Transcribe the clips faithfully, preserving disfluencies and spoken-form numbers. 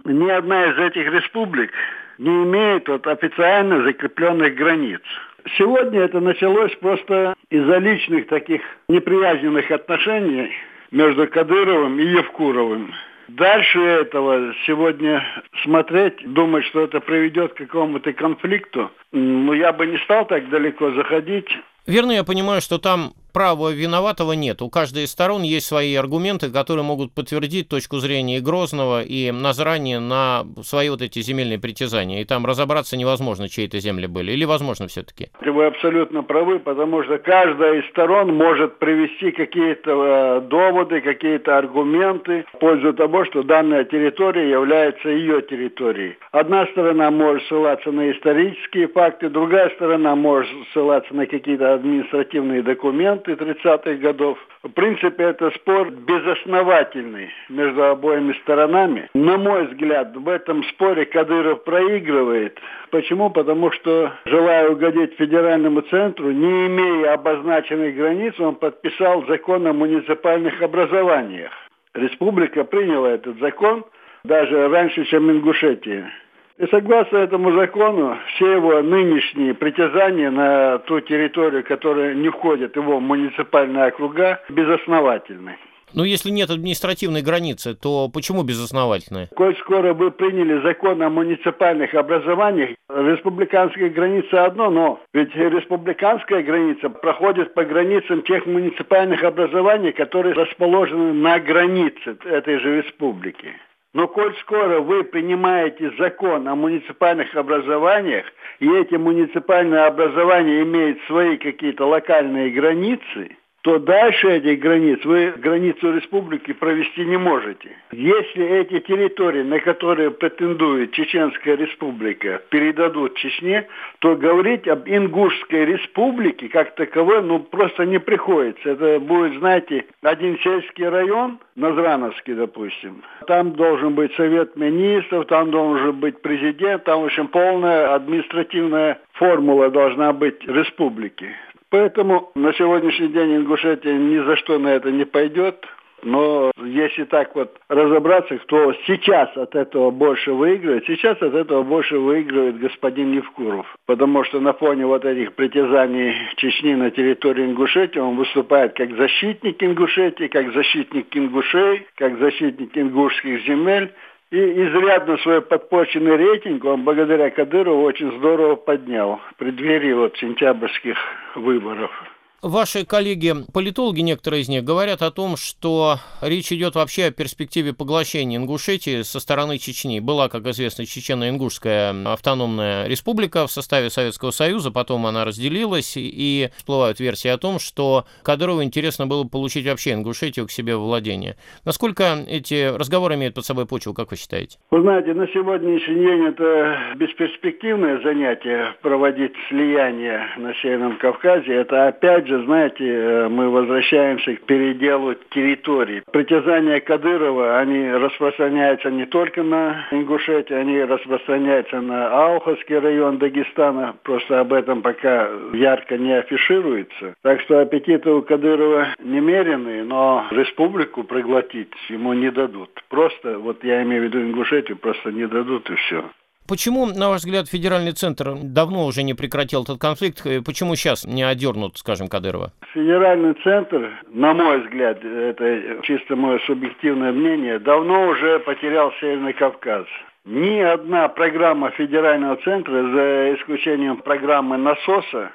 ни одна из этих республик не имеет вот официально закрепленных границ. Сегодня это началось просто из-за личных таких неприязненных отношений между Кадыровым и Евкуровым. Дальше этого сегодня смотреть, думать, что это приведет к какому-то конфликту, ну, я бы не стал так далеко заходить. Верно, я понимаю, что там права виноватого нет. У каждой из сторон есть свои аргументы, которые могут подтвердить точку зрения и Грозного, и Назрани на свои вот эти земельные притязания. И там разобраться невозможно, чьи это земли были. Или возможно все-таки? Вы абсолютно правы, потому что каждая из сторон может привести какие-то доводы, какие-то аргументы в пользу того, что данная территория является ее территорией. Одна сторона может ссылаться на исторические факты, другая сторона может ссылаться на какие-то административные документы тридцатых годов. В принципе, это спор безосновательный между обоими сторонами. На мой взгляд, в этом споре Кадыров проигрывает. Почему? Потому что, желая угодить федеральному центру, не имея обозначенных границ, он подписал закон о муниципальных образованиях. Республика приняла этот закон даже раньше, чем Ингушетия. И согласно этому закону, все его нынешние притязания на ту территорию, которая не входит в его муниципальные округа, безосновательны. Но если нет административной границы, то почему безосновательны? Коль скоро вы приняли закон о муниципальных образованиях, республиканская граница одно, но ведь республиканская граница проходит по границам тех муниципальных образований, которые расположены на границе этой же республики. Но коль скоро вы принимаете закон о муниципальных образованиях, и эти муниципальные образования имеют свои какие-то локальные границы, то дальше этих границ вы границу республики провести не можете. Если эти территории, на которые претендует Чеченская республика, передадут Чечне, то говорить об Ингушской республике как таковой ну просто не приходится. Это будет, знаете, один сельский район, Назрановский, допустим. Там должен быть совет министров, там должен быть президент, там, в общем, полная административная формула должна быть республики. Поэтому на сегодняшний день Ингушетия ни за что на это не пойдет. Но если так вот разобраться, кто сейчас от этого больше выигрывает, сейчас от этого больше выигрывает господин Евкуров. Потому что на фоне вот этих притязаний Чечни на территории Ингушетии он выступает как защитник Ингушетии, как защитник ингушей, как защитник ингушских земель. И изрядно свой подпорченный рейтинг он благодаря Кадырову очень здорово поднял в преддверии вот сентябрьских выборов. Ваши коллеги-политологи, некоторые из них, говорят о том, что речь идет вообще о перспективе поглощения Ингушетии со стороны Чечни. Была, как известно, Чечено-Ингушская автономная республика в составе Советского Союза, потом она разделилась, и всплывают версии о том, что Кадырову интересно было получить вообще Ингушетию к себе во владение. Насколько эти разговоры имеют под собой почву, как вы считаете? Вы знаете, на сегодняшний день это бесперспективное занятие проводить слияние на Северном Кавказе. Это опять же, знаете, мы возвращаемся к переделу территорий. Притязания Кадырова, они распространяются не только на Ингушетию, они распространяются на Ауховский район Дагестана. Просто об этом пока ярко не афишируется. Так что аппетиты у Кадырова немеренные, но республику проглотить ему не дадут. Просто, вот я имею в виду Ингушетию, просто не дадут и все. Почему, на ваш взгляд, федеральный центр давно уже не прекратил этот конфликт? Почему сейчас не одернут, скажем, Кадырова? Федеральный центр, на мой взгляд, это чисто мое субъективное мнение, давно уже потерял Северный Кавказ. Ни одна программа федерального центра, за исключением программы насоса,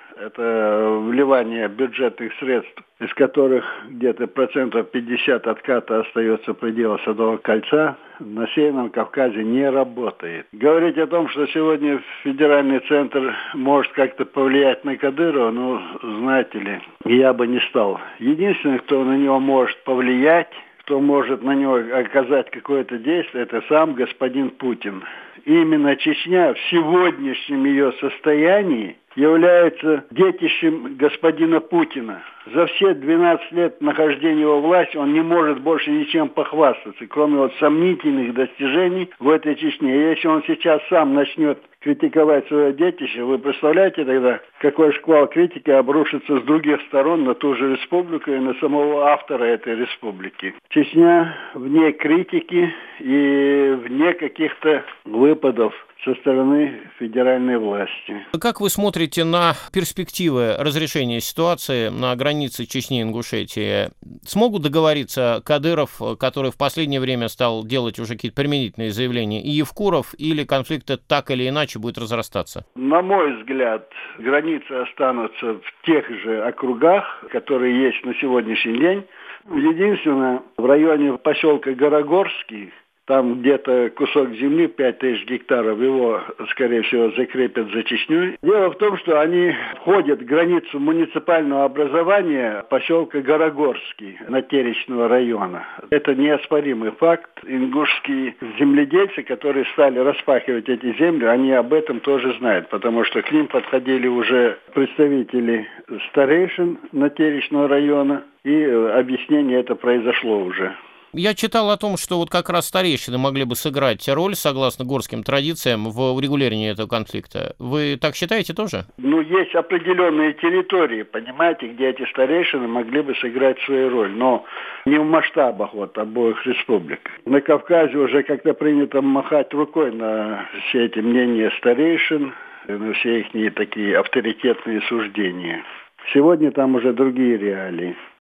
это вливание бюджетных средств, из которых где-то процентов пятьдесят отката остается в пределах Садового кольца, на Северном Кавказе не работает. Говорить о том, что сегодня федеральный центр может как-то повлиять на Кадырова, ну, знаете ли, я бы не стал. Единственный, кто на него может повлиять, кто может на него оказать какое-то действие, это сам господин Путин. Именно Чечня в сегодняшнем ее состоянии является детищем господина Путина. За все двенадцать лет нахождения его власти он не может больше ничем похвастаться, кроме вот сомнительных достижений в этой Чечне. И если он сейчас сам начнет критиковать свое детище, вы представляете тогда, какой шквал критики обрушится с других сторон на ту же республику и на самого автора этой республики. Чечня вне критики и вне каких-то выпадов со стороны федеральной власти. Как вы смотрите на перспективы разрешения ситуации на границе Чечни и Ингушетии? Смогут договориться Кадыров, который в последнее время стал делать уже какие-то применительные заявления, и Евкуров, или конфликт так или иначе будет разрастаться? На мой взгляд, границы останутся в тех же округах, которые есть на сегодняшний день. Единственное, в районе поселка Горогорский, там где-то кусок земли, пять тысяч гектаров, его, скорее всего, закрепят за Чечней. Дело в том, что они входят в границу муниципального образования поселка Горогорский Натеречного района. Это неоспоримый факт. Ингушские земледельцы, которые стали распахивать эти земли, они об этом тоже знают, потому что к ним подходили уже представители старейшин Натеречного района, и объяснение это произошло уже. Я читал о том, что вот как раз старейшины могли бы сыграть роль, согласно горским традициям, в урегулировании этого конфликта. Вы так считаете тоже? Ну, есть определенные территории, понимаете, где эти старейшины могли бы сыграть свою роль, но не в масштабах вот обоих республик. На Кавказе уже как-то принято махать рукой на все эти мнения старейшин, на все их такие авторитетные суждения. Сегодня там уже другие реалии.